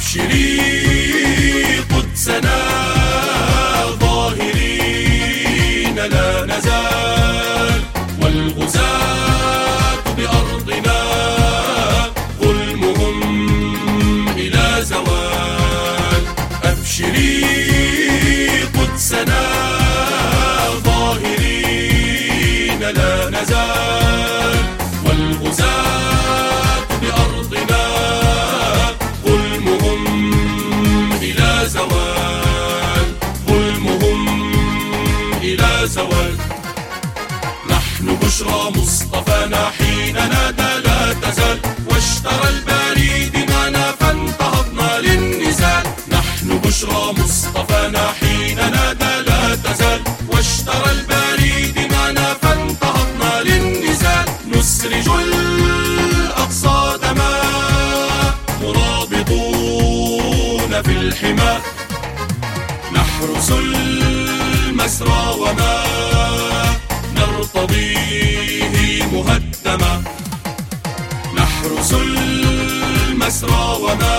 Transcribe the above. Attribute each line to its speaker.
Speaker 1: أبشري قدسنا ظاهرين لا نزال، والغزاة بأرضنا ظلمهم إلى زوال. أبشري قدسنا ظاهرين لا نزال، والغزاة بأرضنا ظلمهم إلى زوال، ظلمهم إلى زوال. نحن بشرى مصطفانا حين نادى لا تزال، واشترى البريد معنا فانتهضنا للنزال. نحن بشرى مصطفانا حين نادى لا تزال، واشترى البريد معنا فانتهضنا للنزال. نسرج الأقصى دماء مرابطون في الحمى، نحرس المسرى وما نرتضيه مهدما. نحرس المسرى وما